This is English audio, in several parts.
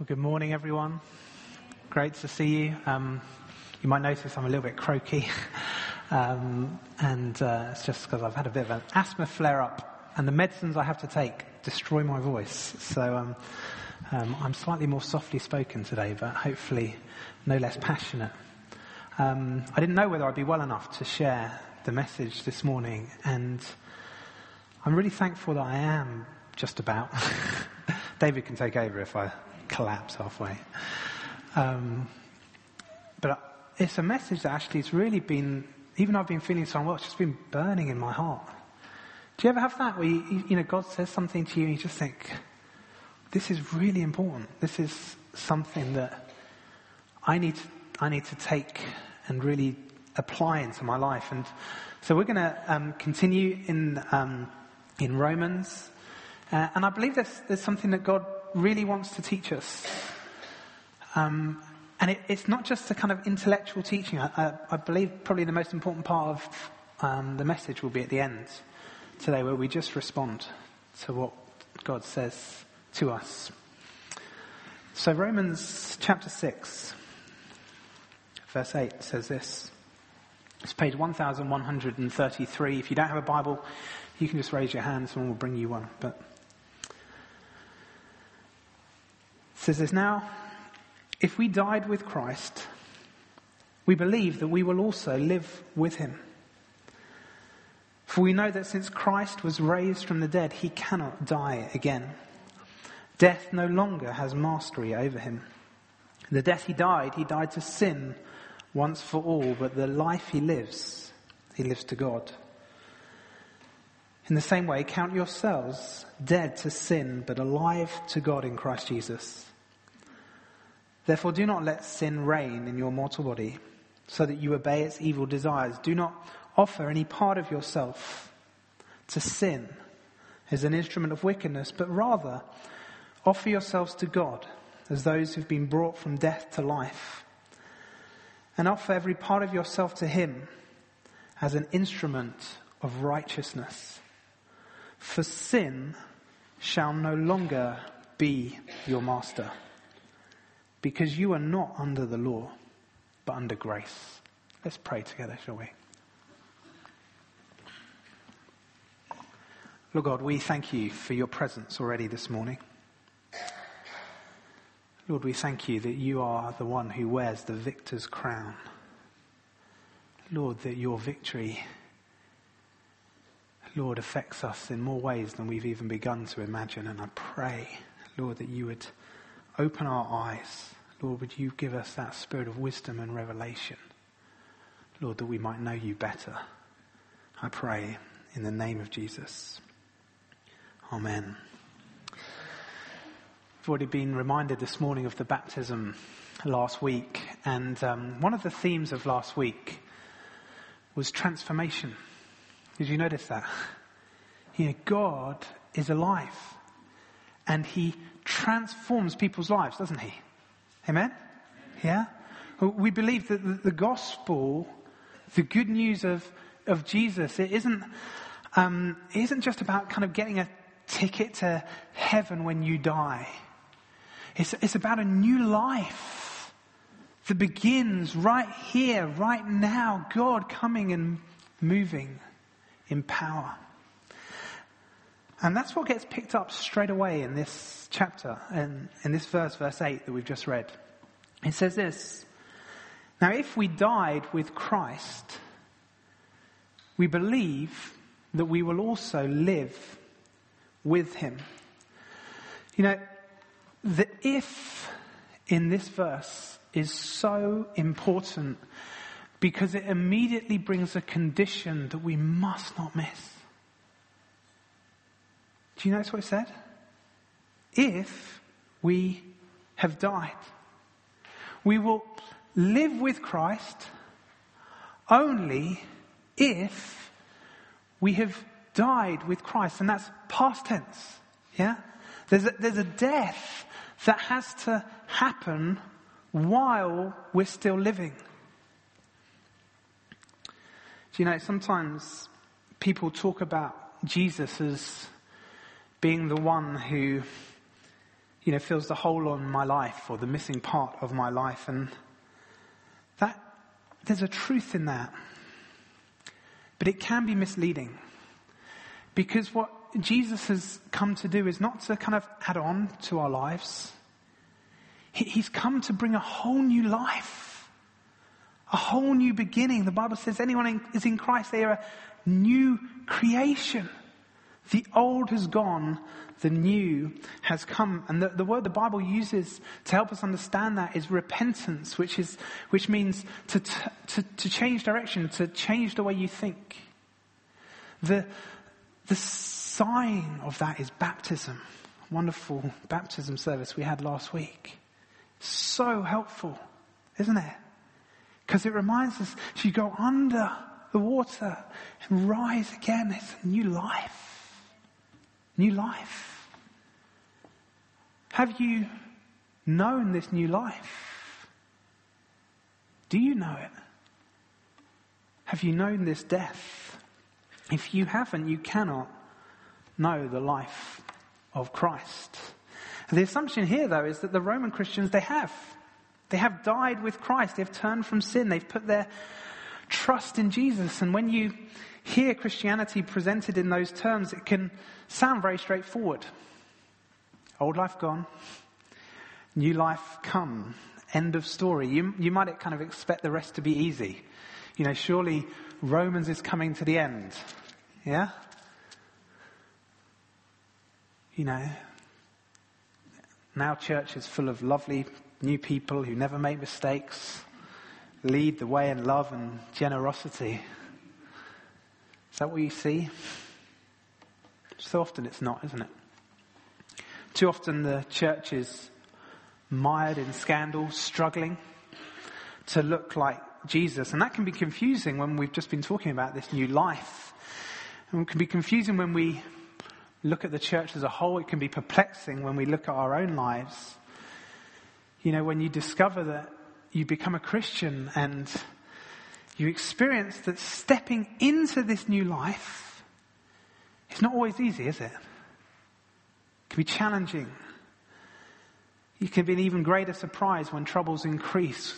Well, good morning, everyone. Great to see you. You might notice I'm a little bit croaky, and it's just because I've had a bit of an asthma flare-up, and the medicines I have to take destroy my voice. So I'm slightly more softly spoken today, but hopefully no less passionate. I didn't know whether I'd be well enough to share the message this morning, and I'm really thankful that I am just about. David can take over if I collapse halfway. But it's a message that actually it's really been, even though I've been feeling so unwell, it's just been burning in my heart. Do you ever have that where God says something to you and you just think, this is really important. This is something that I need to take and really apply into my life. And so we're going to continue in Romans. And I believe there's something that God really wants to teach us. And it's not just a kind of intellectual teaching. I believe probably the most important part of the message will be at the end today, where we just respond to what God says to us. So Romans chapter 6, verse 8 says this. It's page 1133. If you don't have a Bible, you can just raise your hand, someone will bring you one. But it says this: now, if we died with Christ, we believe that we will also live with him. For we know that since Christ was raised from the dead, he cannot die again. Death no longer has mastery over him. The death he died to sin once for all, but the life he lives to God. In the same way, count yourselves dead to sin, but alive to God in Christ Jesus. Therefore, do not let sin reign in your mortal body, so that you obey its evil desires. Do not offer any part of yourself to sin as an instrument of wickedness, but rather offer yourselves to God as those who've been brought from death to life. And offer every part of yourself to him as an instrument of righteousness. For sin shall no longer be your master, because you are not under the law, but under grace. Let's pray together, shall we? Lord God, we thank you for your presence already this morning. Lord, we thank you that you are the one who wears the victor's crown. Lord, that your victory, Lord, affects us in more ways than we've even begun to imagine. And I pray, Lord, that you would open our eyes. Lord, would you give us that spirit of wisdom and revelation? Lord, that we might know you better. I pray in the name of Jesus. Amen. I've already been reminded this morning of the baptism last week. And one of the themes of last week was transformation. Did you notice that? God is alive. And he transforms people's lives, doesn't he? Amen? Yeah? We believe that the gospel, the good news of Jesus, it isn't just about kind of getting a ticket to heaven when you die. It's about a new life that begins right here, right now. God coming and moving in power. And that's what gets picked up straight away in this chapter, and in this verse 8 that we've just read. It says this: now if we died with Christ, we believe that we will also live with him. The if in this verse is so important because it immediately brings a condition that we must not miss. Do you notice what it said? If we have died, we will live with Christ only if we have died with Christ. And that's past tense. Yeah? There's a death that has to happen while we're still living. Do you know, sometimes people talk about Jesus as being the one who fills the hole on my life or the missing part of my life. And that there's a truth in that. But it can be misleading. Because what Jesus has come to do is not to kind of add on to our lives. He's come to bring a whole new life. A whole new beginning. The Bible says anyone is in Christ, they are a new creation. The old has gone, the new has come. And the word the Bible uses to help us understand that is repentance, which means to change direction, to change the way you think. The sign of that is baptism. Wonderful baptism service we had last week. So helpful, isn't it? Because it reminds us, you go under the water and rise again. It's a new life. New life. Have you known this new life? Do you know it? Have you known this death? If you haven't, you cannot know the life of Christ. The assumption here, though, is that the Roman Christians, they have died with Christ. They've turned from sin. They've put their trust in Jesus. And when you hear Christianity presented in those terms, it can sound very straightforward. Old life gone, new life come. End of story. You might kind of expect the rest to be easy. Surely Romans is coming to the end. Yeah? Now church is full of lovely new people who never make mistakes, lead the way in love and generosity. Is that what you see? So often it's not, isn't it? Too often the church is mired in scandal, struggling to look like Jesus. And that can be confusing when we've just been talking about this new life. And it can be confusing when we look at the church as a whole. It can be perplexing when we look at our own lives. When you discover that you become a Christian and you experience that stepping into this new life, it's not always easy, is it? It can be challenging. It can be an even greater surprise when troubles increase.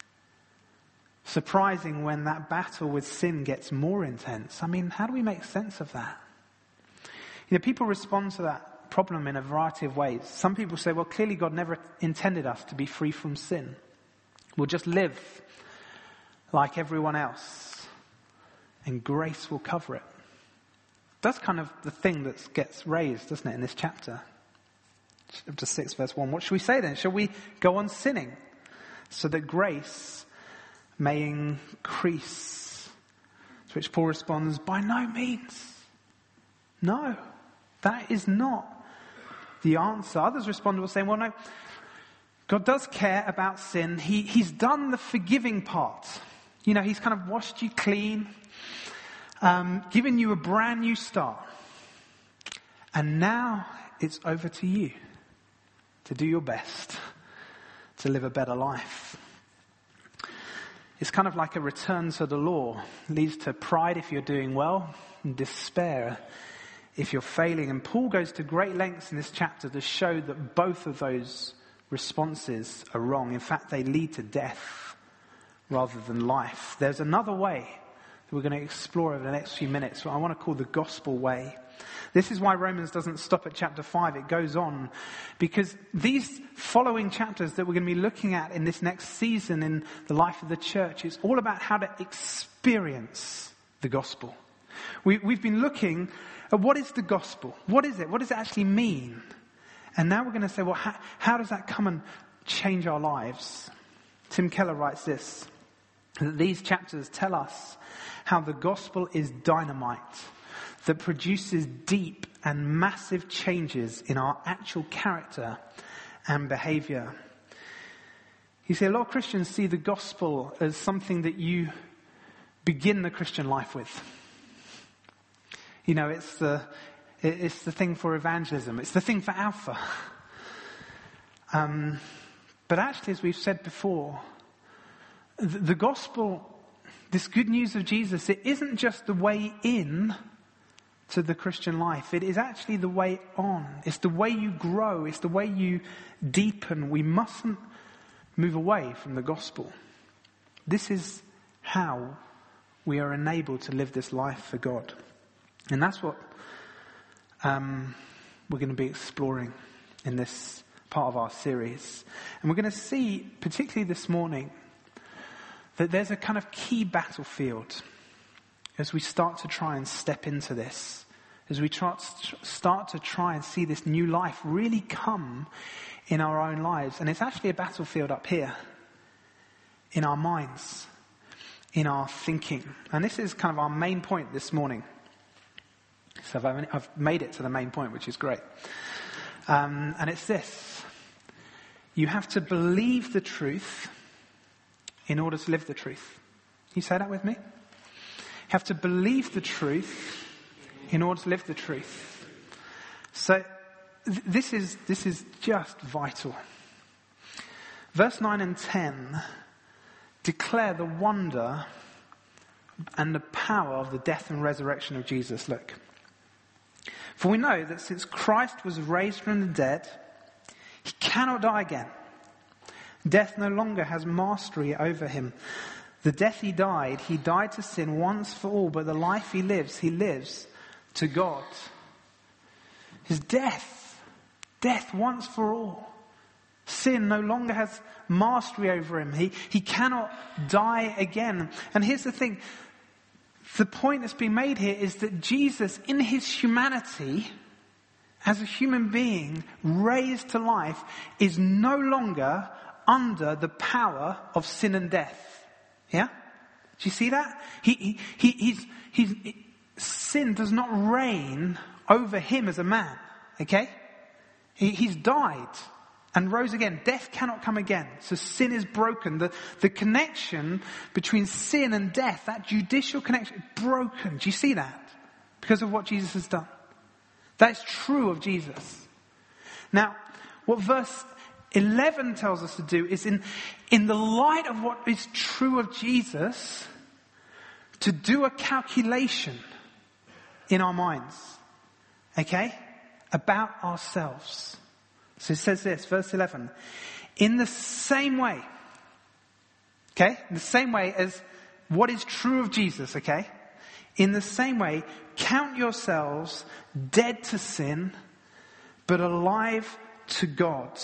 Surprising when that battle with sin gets more intense. How do we make sense of that? People respond to that problem in a variety of ways. Some people say, well, clearly God never intended us to be free from sin. We'll just live like everyone else, and grace will cover it. That's kind of the thing that gets raised, doesn't it, in this chapter? Chapter 6, verse 1. What should we say then? Shall we go on sinning so that grace may increase? To which Paul responds, by no means. No, that is not the answer. Others respond with saying, well, no, God does care about sin. He's done the forgiving part. He's kind of washed you clean, given you a brand new start. And now it's over to you to do your best to live a better life. It's kind of like a return to the law. It leads to pride if you're doing well, and despair if you're failing. And Paul goes to great lengths in this chapter to show that both of those responses are wrong. In fact, they lead to death rather than life. There's another way that we're going to explore over the next few minutes, what I want to call the gospel way. This is why Romans doesn't stop at chapter 5. It goes on because these following chapters that we're going to be looking at in this next season in the life of the church, it's all about how to experience the gospel. We've been looking at what is the gospel? What is it? What does it actually mean? And now we're going to say, well, how does that come and change our lives? Tim Keller writes this, that these chapters tell us how the gospel is dynamite that produces deep and massive changes in our actual character and behavior. You see, a lot of Christians see the gospel as something that you begin the Christian life with. It's the thing for evangelism. It's the thing for Alpha. But actually, as we've said before, the gospel, this good news of Jesus, it isn't just the way in to the Christian life. It is actually the way on. It's the way you grow. It's the way you deepen. We mustn't move away from the gospel. This is how we are enabled to live this life for God. And that's what we're going to be exploring in this part of our series. And we're going to see, particularly this morning, that there's a kind of key battlefield as we start to try and step into this, as we start to try and see this new life really come in our own lives. And it's actually a battlefield up here, in our minds, in our thinking. And this is kind of our main point this morning. So I've made it to the main point, which is great. And it's this. You have to believe the truth in order to live the truth. Can you say that with me? You have to believe the truth in order to live the truth. So this is just vital. Verse 9 and 10 declare the wonder and the power of the death and resurrection of Jesus. Look. For we know that since Christ was raised from the dead, he cannot die again. Death no longer has mastery over him. The death he died to sin once for all, but the life he lives to God. His death once for all. Sin no longer has mastery over him. He cannot die again. And here's the thing. The point that's being made here is that Jesus, in his humanity, as a human being raised to life, is no longer under the power of sin and death. Yeah? Do you see that? Sin does not reign over him as a man. Okay? He's died and rose again. Death cannot come again. So sin is broken. The connection between sin and death, that judicial connection, is broken. Do you see that? Because of what Jesus has done. That's true of Jesus. Now, what verse 11 tells us to do is in the light of what is true of Jesus, to do a calculation in our minds. Okay? About ourselves. So it says this, verse 11. In the same way, okay? In the same way as what is true of Jesus, okay? In the same way, count yourselves dead to sin, but alive to God.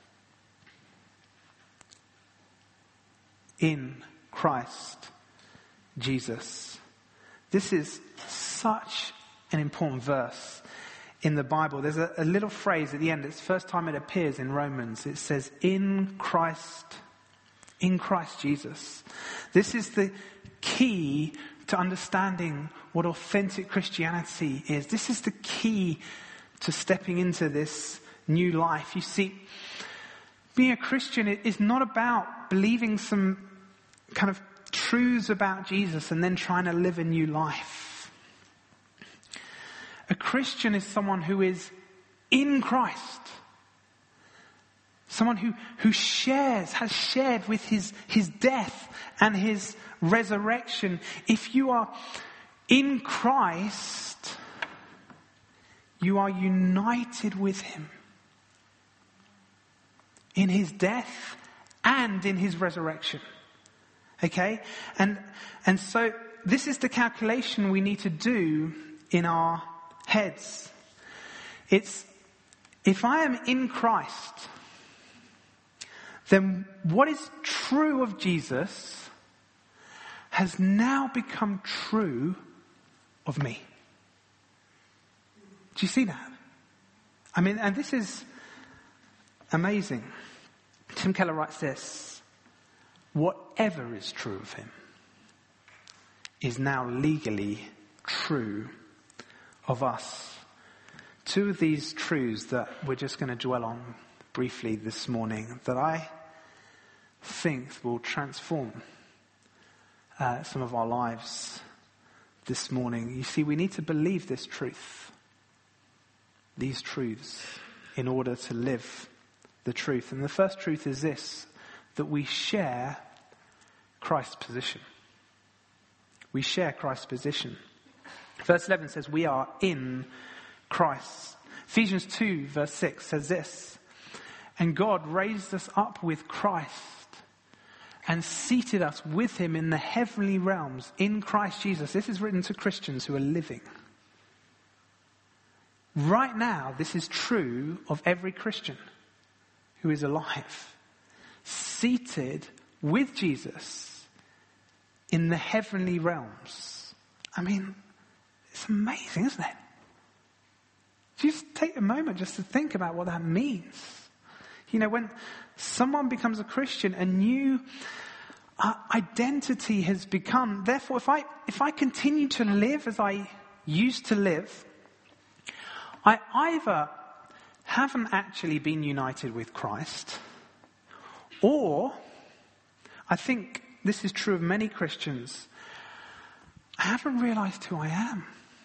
In Christ Jesus. This is such an important verse in the Bible. There's a little phrase at the end. It's the first time it appears in Romans. It says, in Christ Jesus. This is the key to understanding what authentic Christianity is. This is the key to stepping into this new life. You see, being a Christian is not about believing some kind of truths about Jesus and then trying to live a new life. A Christian is someone who is in Christ. Someone who has shared with his death and his resurrection. If you are in Christ, you are united with him. In his death and in his resurrection. Okay? And so this is the calculation we need to do in our heads. It's, if I am in Christ, then what is true of Jesus has now become true of me. Do you see that? I mean, and this is amazing. Tim Keller writes this: whatever is true of him is now legally true of us. Two of these truths that we're just going to dwell on briefly this morning that I think will transform some of our lives this morning. You see, we need to believe this truth, these truths, in order to live the truth. And the first truth is this, that we share Christ's position. We share Christ's position. Verse 11 says we are in Christ. Ephesians 2 verse 6 says this, and God raised us up with Christ and seated us with him in the heavenly realms in Christ Jesus. This is written to Christians who are living. Right now, this is true of every Christian who is alive. Seated with Jesus in the heavenly realms. I mean, it's amazing, isn't it? Just take a moment just to think about what that means. You know, when someone becomes a Christian, a new identity has become. Therefore, if I continue to live as I used to live, I either haven't actually been united with Christ, or I think this is true of many Christians, I haven't realized who I am.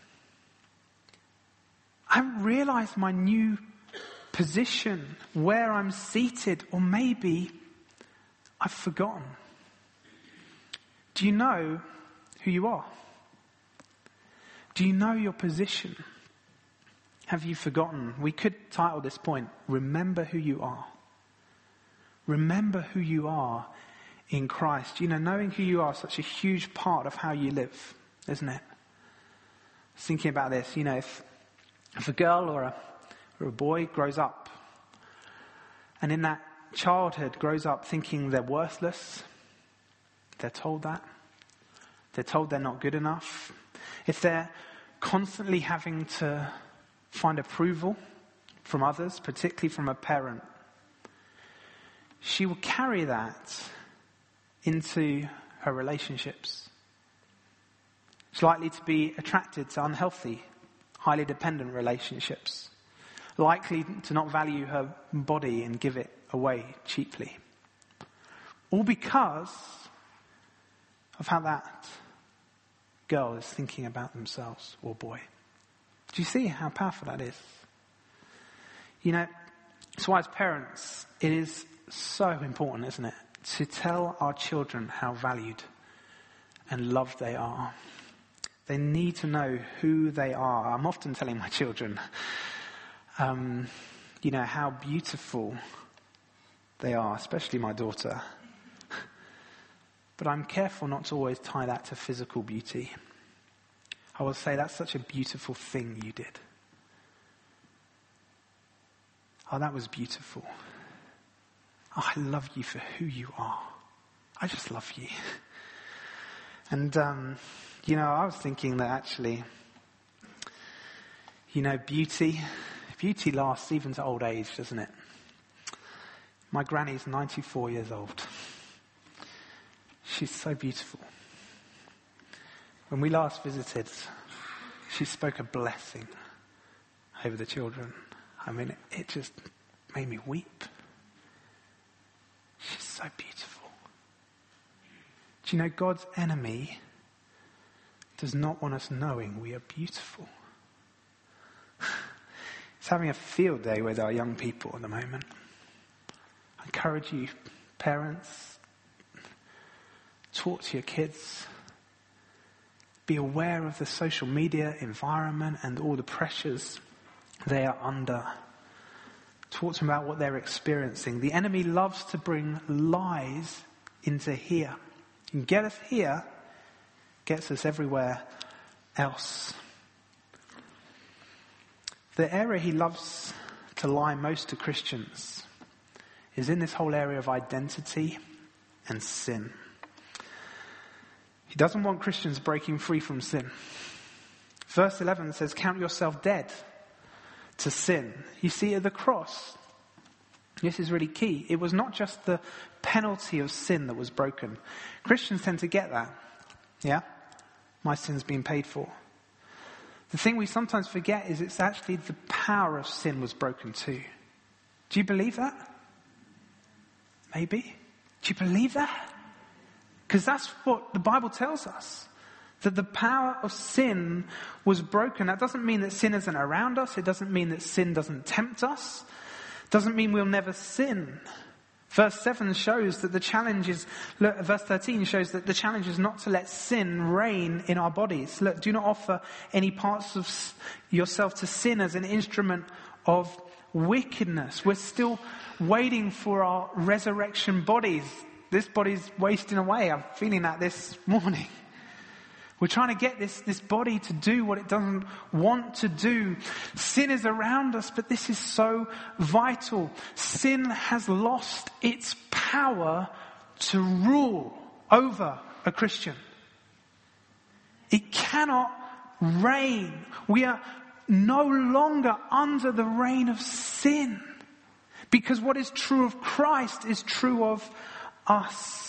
I haven't realized my new position, where I'm seated, or maybe I've forgotten. Do you know who you are? Do you know your position? Have you forgotten? We could title this point, Remember Who You Are. Remember who you are in Christ. You know, knowing who you are is such a huge part of how you live, isn't it? I was thinking about this, you know, if a girl or a boy grows up and in that childhood grows up thinking they're worthless, they're told that. They're told they're not good enough. If they're constantly having to find approval from others, particularly from a parent, she will carry that into her relationships. She's likely to be attracted to unhealthy, highly dependent relationships. Likely to not value her body and give it away cheaply. All because of how that girl is thinking about themselves, or boy. Do you see how powerful that is? You know, that's why as parents, it is so important, isn't it, to tell our children how valued and loved they are. They need to know who they are. I'm often telling my children, you know, how beautiful they are, especially my daughter. But I'm careful not to always tie that to physical beauty. I will say, that's such a beautiful thing you did. Oh, that was beautiful. Oh, I love you for who you are. I just love you. And, you know, I was thinking that actually, you know, beauty lasts even to old age, doesn't it? My granny's 94 years old. She's so beautiful. When we last visited, she spoke a blessing over the children. I mean, it just made me weep. She's so beautiful. Do you know, God's enemy does not want us knowing we are beautiful. He's having a field day with our young people at the moment. I encourage you, parents, talk to your kids. Be aware of the social media environment and all the pressures they are under. Talk to them about what they're experiencing. The enemy loves to bring lies into here. He can get us here, gets us everywhere else. The area he loves to lie most to Christians is in this whole area of identity and sin. He doesn't want Christians breaking free from sin. Verse 11 says, count yourself dead to sin. You see, at the cross, this is really key. It was not just the penalty of sin that was broken. Christians tend to get that. Yeah? My sin's been paid for. The thing we sometimes forget is it's actually the power of sin was broken too. Do you believe that? Maybe. Do you believe that? Because that's what the Bible tells us. That the power of sin was broken. That doesn't mean that sin isn't around us. It doesn't mean that sin doesn't tempt us. It doesn't mean we'll never sin. Verse 7 shows that the challenge is, look, verse 13 shows that the challenge is not to let sin reign in our bodies. Look, do not offer any parts of yourself to sin as an instrument of wickedness. We're still waiting for our resurrection bodies. This body's wasting away. I'm feeling that this morning. We're trying to get this body to do what it doesn't want to do. Sin is around us, but this is so vital. Sin has lost its power to rule over a Christian. It cannot reign. We are no longer under the reign of sin, because what is true of Christ is true of us.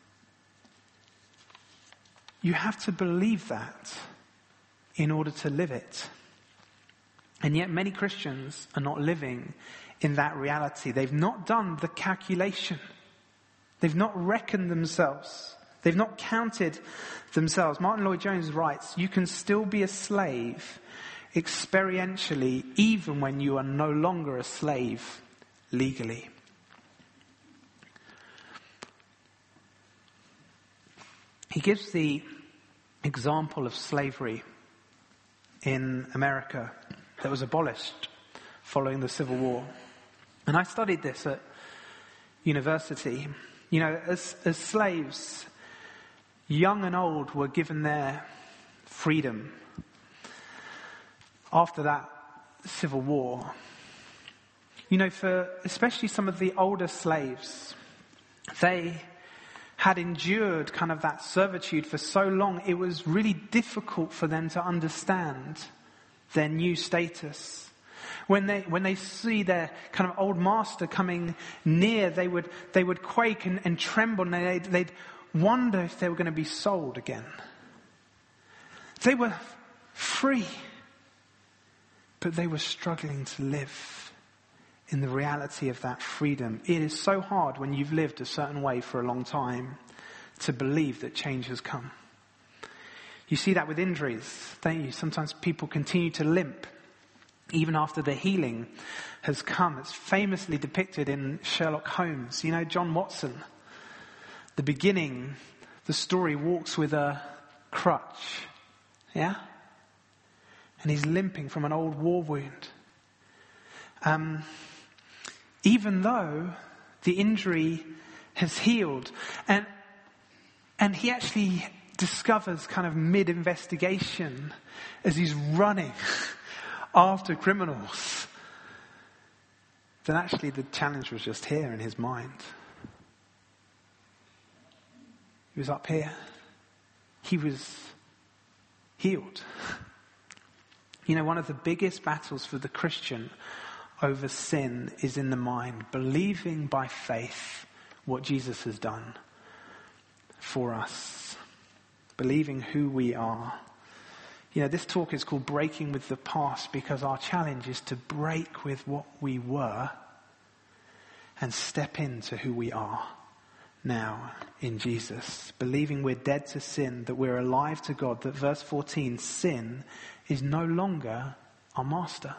You have to believe that in order to live it. And yet many Christians are not living in that reality. They've not done the calculation. They've not reckoned themselves. They've not counted themselves. Martin Lloyd-Jones writes, you can still be a slave experientially even when you are no longer a slave legally. He gives the example of slavery in America that was abolished following the Civil War. And I studied this at university. You know, as slaves, young and old were given their freedom after that Civil War. You know, for especially some of the older slaves, they had endured kind of that servitude for so long, it was really difficult for them to understand their new status. When they see their kind of old master coming near, they would quake and tremble, and they'd wonder if they were going to be sold again. They were free, but they were struggling to live in the reality of that freedom. It is so hard when you've lived a certain way for a long time to believe that change has come. You see that with injuries, don't you? Sometimes people continue to limp even after the healing has come. It's famously depicted in Sherlock Holmes. You know, John Watson, the beginning, the story walks with a crutch. Yeah? And he's limping from an old war wound. Even though the injury has healed. And he actually discovers kind of mid-investigation as he's running after criminals that actually the challenge was just here in his mind. He was up here. He was healed. You know, one of the biggest battles for the Christian over sin is in the mind, believing by faith what Jesus has done for us, believing who we are. You know, this talk is called Breaking with the Past because our challenge is to break with what we were and step into who we are now in Jesus, believing we're dead to sin, that we're alive to God, that verse 14, sin is no longer our master.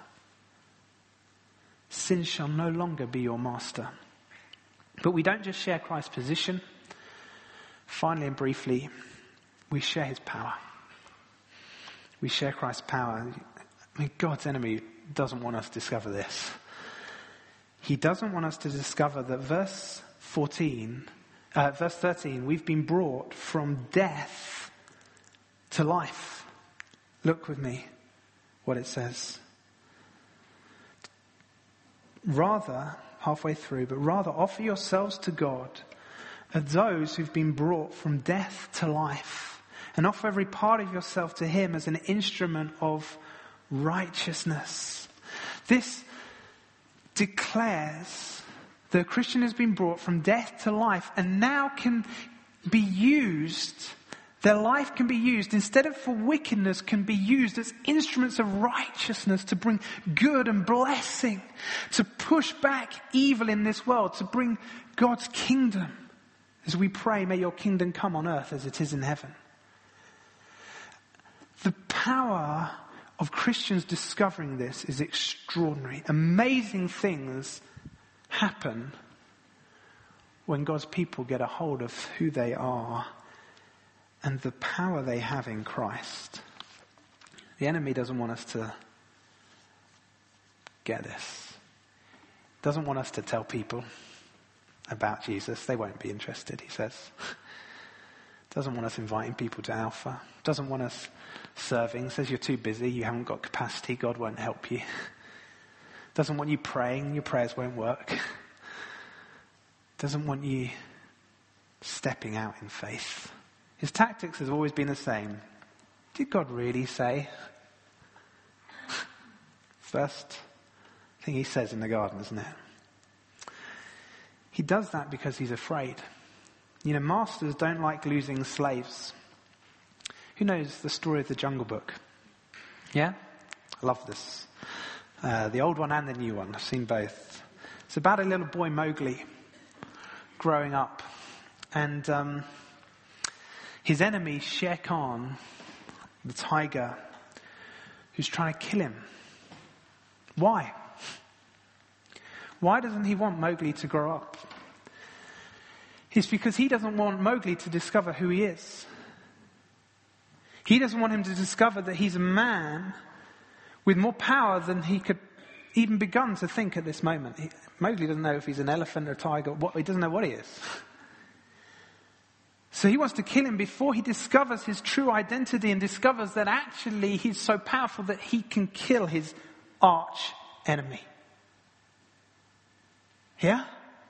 Sin shall no longer be your master. But we don't just share Christ's position. Finally and briefly, we share his power. We share Christ's power. I mean, God's enemy doesn't want us to discover this. He doesn't want us to discover that verse 13, we've been brought from death to life. Look with me what it says. Rather, halfway through, but rather offer yourselves to God as those who've been brought from death to life, and offer every part of yourself to him as an instrument of righteousness. This declares the Christian has been brought from death to life and now can be used, their life can be used, instead of for wickedness, can be used as instruments of righteousness to bring good and blessing, to push back evil in this world, to bring God's kingdom. As we pray, may your kingdom come on earth as it is in heaven. The power of Christians discovering this is extraordinary. Amazing things happen when God's people get a hold of who they are and the power they have in Christ. The enemy doesn't want us to get this. Doesn't want us to tell people about Jesus. They won't be interested, he says. Doesn't want us inviting people to Alpha. Doesn't want us serving. Says you're too busy, you haven't got capacity, God won't help you. Doesn't want you praying, your prayers won't work. Doesn't want you stepping out in faith. His tactics has always been the same. Did God really say? First thing he says in the garden, isn't it? He does that because he's afraid. You know, masters don't like losing slaves. Who knows the story of the Jungle Book? Yeah? I love this. The old one and the new one. I've seen both. It's about a little boy, Mowgli, growing up. And his enemy, Shere Khan, the tiger, who's trying to kill him. Why? Why doesn't he want Mowgli to grow up? It's because he doesn't want Mowgli to discover who he is. He doesn't want him to discover that he's a man with more power than he could even begun to think at this moment. Mowgli doesn't know if he's an elephant or a tiger. He doesn't know what he is. So he wants to kill him before he discovers his true identity and discovers that actually he's so powerful that he can kill his arch enemy. Yeah?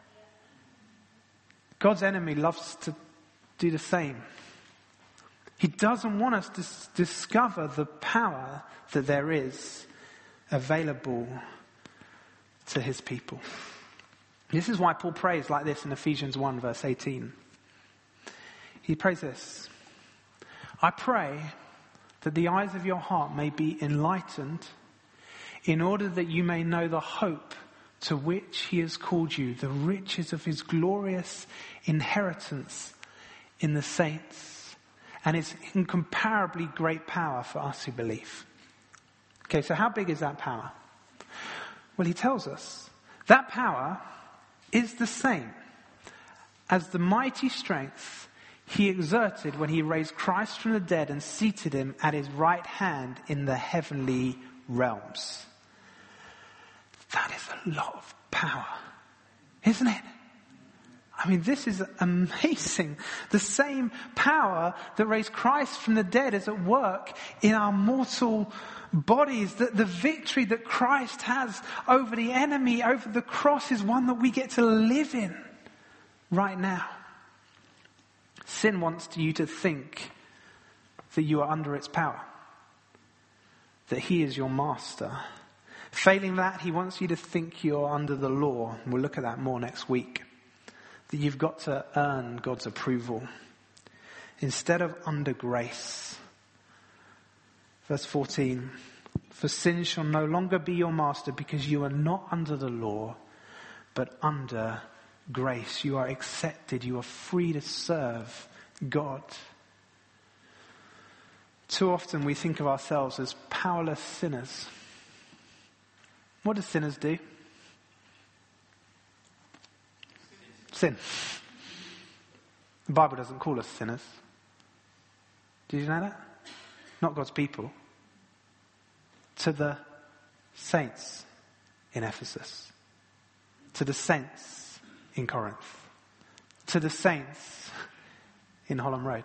God's enemy loves to do the same. He doesn't want us to discover the power that there is available to his people. This is why Paul prays like this in Ephesians 1 verse 18. He prays this: I pray that the eyes of your heart may be enlightened in order that you may know the hope to which he has called you, the riches of his glorious inheritance in the saints, and his incomparably great power for us who believe. Okay, so how big is that power? Well, he tells us that power is the same as the mighty strength he exerted when he raised Christ from the dead and seated him at his right hand in the heavenly realms. That is a lot of power, isn't it? I mean, this is amazing. The same power that raised Christ from the dead is at work in our mortal bodies. The victory that Christ has over the enemy, over the cross, is one that we get to live in right now. Sin wants you to think that you are under its power, that he is your master. Failing that, he wants you to think you're under the law. And we'll look at that more next week. That you've got to earn God's approval instead of under grace. Verse 14, for sin shall no longer be your master because you are not under the law, but under grace. You are accepted. You are free to serve God. Too often we think of ourselves as powerless sinners. What do sinners do? Sin. The Bible doesn't call us sinners. Did you know that? Not God's people. To the saints in Ephesus. To the saints in Corinth. To the saints in Holland Road.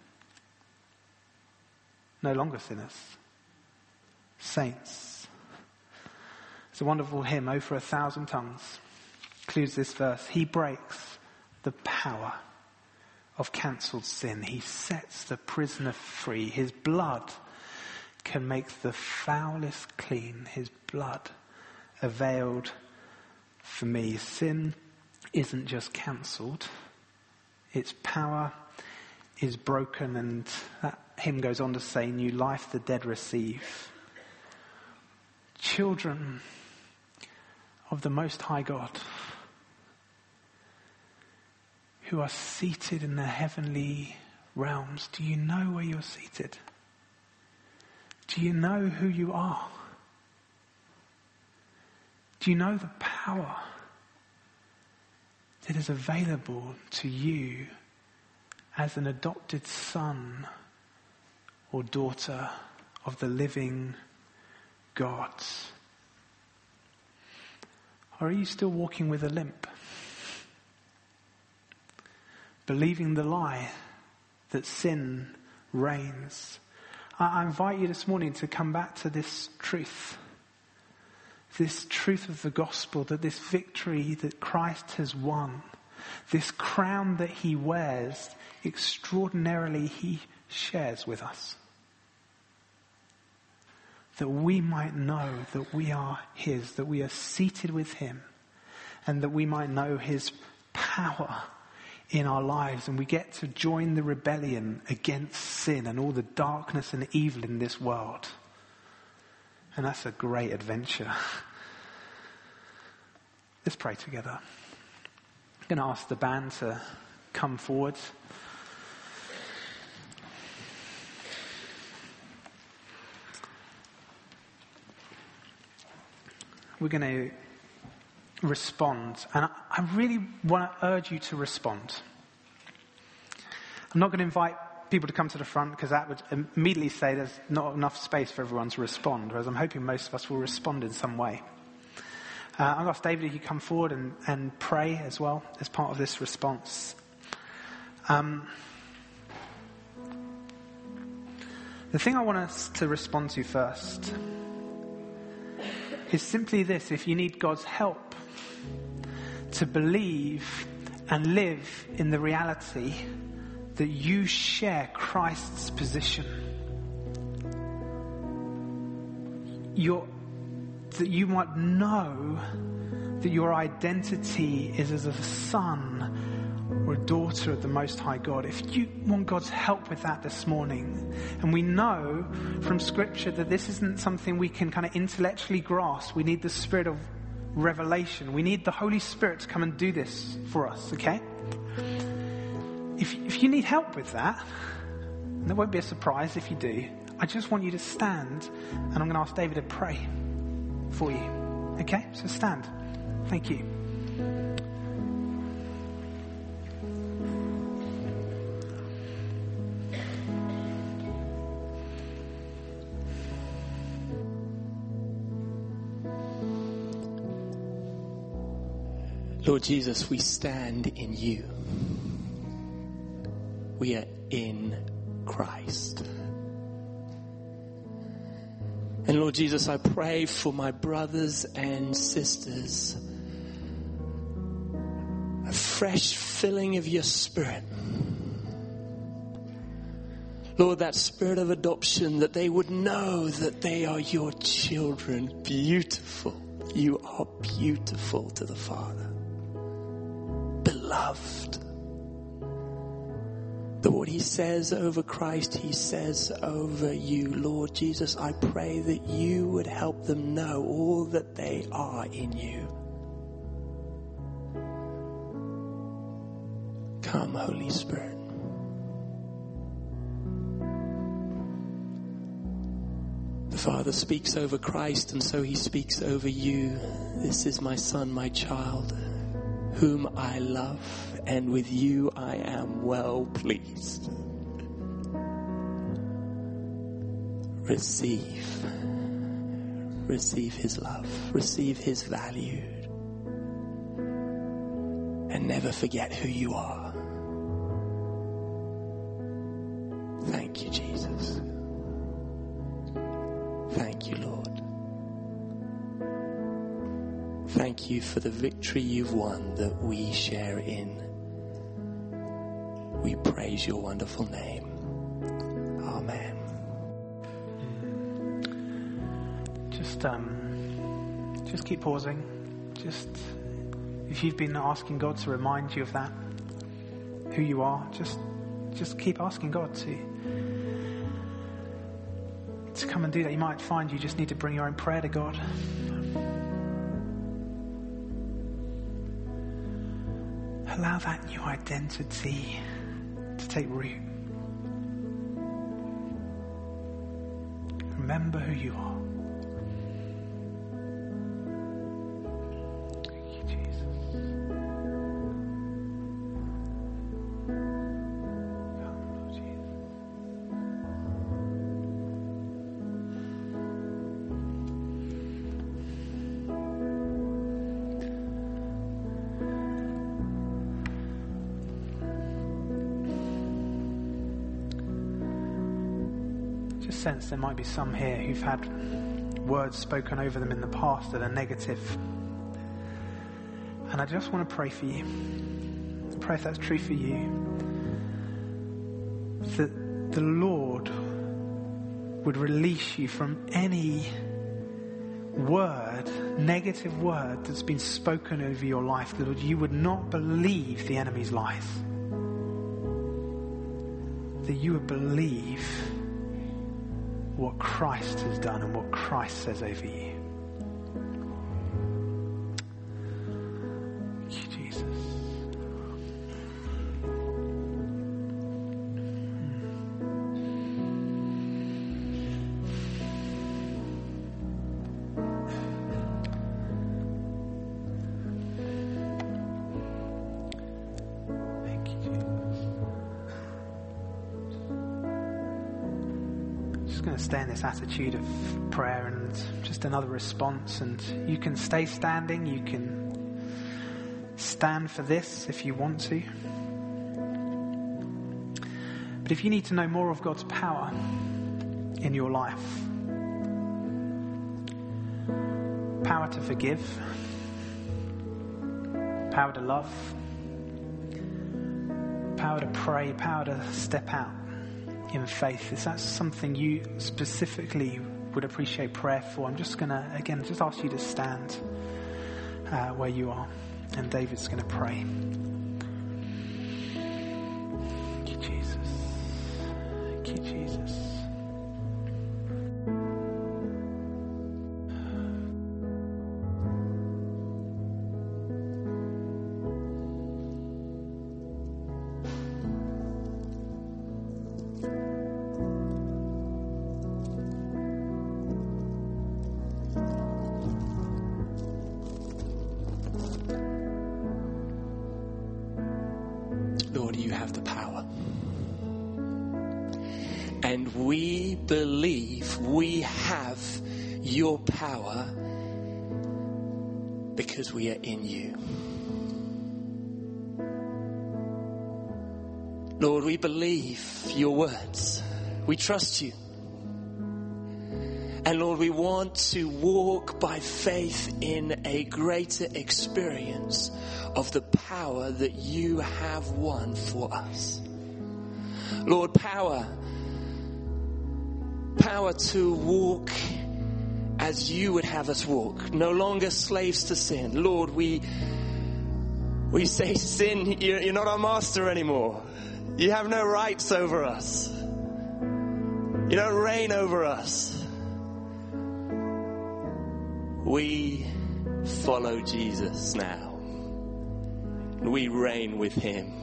No longer sinners. Saints. It's a wonderful hymn, Oh for 1,000 Tongues. Includes this verse. He breaks the power of cancelled sin. He sets the prisoner free. His blood can make the foulest clean. His blood availed for me. Sin isn't just cancelled. Its power is broken, and that hymn goes on to say, new life the dead receive. Children of the Most High God, who are seated in the heavenly realms. Do you know where you're seated? Do you know who you are? Do you know the power it is available to you as an adopted son or daughter of the living God. Or are you still walking with a limp? Believing the lie that sin reigns? I invite you this morning to come back to this truth of the gospel, that this victory that Christ has won, this crown that he wears, extraordinarily he shares with us. That we might know that we are his, that we are seated with him, and that we might know his power in our lives, and we get to join the rebellion against sin and all the darkness and evil in this world. And that's a great adventure. Let's pray together. I'm going to ask the band to come forward. We're going to respond. And I really want to urge you to respond. I'm not going to invite people to come to the front because that would immediately say there's not enough space for everyone to respond, whereas I'm hoping most of us will respond in some way. I'll ask David if you come forward and pray as well as part of this response. The thing I want us to respond to first is simply this: if you need God's help to believe and live in the reality that you share Christ's position, that you might know that your identity is as a son or a daughter of the Most High God. If you want God's help with that this morning, and we know from Scripture that this isn't something we can kind of intellectually grasp, we need the Spirit of revelation. We need the Holy Spirit to come and do this for us, okay? If you need help with that, and there won't be a surprise if you do, I just want you to stand, and I'm going to ask David to pray for you. Okay? So stand. Thank you. Lord Jesus, we stand in you. We are in Christ. And Lord Jesus, I pray for my brothers and sisters, a fresh filling of your Spirit. Lord, that spirit of adoption, that they would know that they are your children. Beautiful. You are beautiful to the Father. Beloved. That what he says over Christ, he says over you. Lord Jesus, I pray that you would help them know all that they are in you. Come, Holy Spirit. The Father speaks over Christ, and so he speaks over you. This is my son, my child, whom I love, and with you I am well pleased. Receive his love, receive his value, and never forget who you are. Thank you, Jesus. Thank you, Lord. Thank you for the victory you've won that we share in. We praise your wonderful name. Amen. Just keep pausing. If you've been asking God to remind you of that, who you are, just keep asking God to come and do that. You might find you just need to bring your own prayer to God. Allow that new identity to take root. Remember who you are. Thank you, Jesus. just sense there might be some here who've had words spoken over them in the past that are negative. And I just want to pray for you. Pray if that's true for you, that the Lord would release you from any word, negative word that's been spoken over your life, that you would not believe the enemy's lies. That you would believe what Christ has done and what Christ says over you. Thank you, Jesus. Going to stay in this attitude of prayer and just another response, and you can stay standing, you can stand for this if you want to, but if you need to know more of God's power in your life, power to forgive, power to love, power to pray, power to step out in faith, if that's something you specifically would appreciate prayer for, I'm just going to, again, just ask you to stand where you are, and David's going to pray. Thank you, Jesus. Thank you, Jesus. Lord, you have the power. And we believe we have your power because we are in you. Lord, we believe your words. We trust you. And Lord, we want to walk by faith in a greater experience of the power that you have won for us. Lord, power to walk as you would have us walk. No longer slaves to sin. Lord, we say, sin, you're not our master anymore. You have no rights over us. You don't reign over us. We follow Jesus now. We reign with him.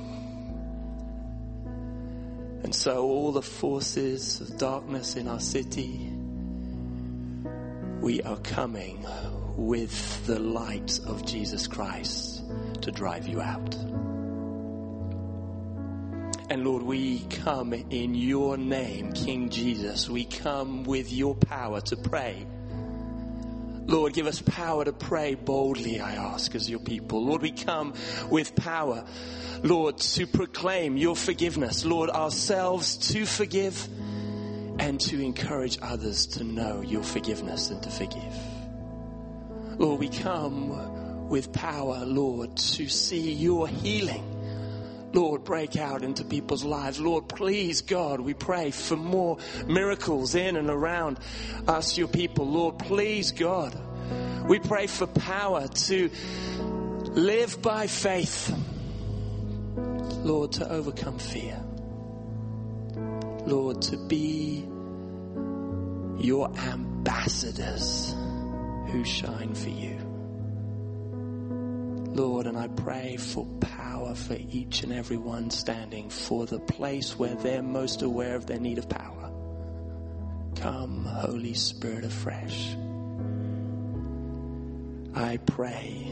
And so all the forces of darkness in our city, we are coming with the light of Jesus Christ to drive you out. And Lord, we come in your name, King Jesus. We come with your power to pray. Lord, give us power to pray boldly, I ask, as your people. Lord, we come with power, Lord, to proclaim your forgiveness. Lord, ourselves to forgive and to encourage others to know your forgiveness and to forgive. Lord, we come with power, Lord, to see your healing, Lord, break out into people's lives. Lord, please, God, we pray for more miracles in and around us, your people. Lord, please, God, we pray for power to live by faith. Lord, to overcome fear. Lord, to be your ambassadors who shine for you. Lord, and I pray for power for each and every one standing, for the place where they're most aware of their need of power. Come, Holy Spirit, afresh. I pray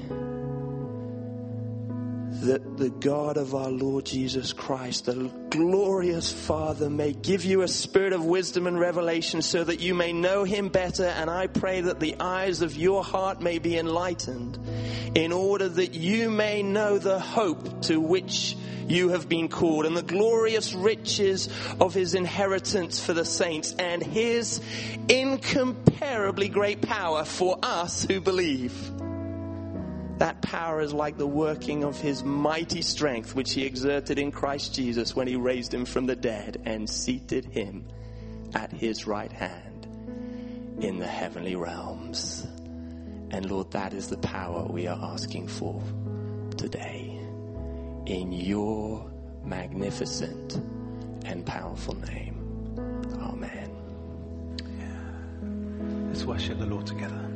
that the God of our Lord Jesus Christ, the glorious Father, may give you a spirit of wisdom and revelation so that you may know him better. And I pray that the eyes of your heart may be enlightened in order that you may know the hope to which you have been called, and the glorious riches of his inheritance for the saints, and his incomparably great power for us who believe. That power is like the working of his mighty strength, which he exerted in Christ Jesus when he raised him from the dead and seated him at his right hand in the heavenly realms. And Lord, that is the power we are asking for today. In your magnificent and powerful name. Amen. Let's worship the Lord together.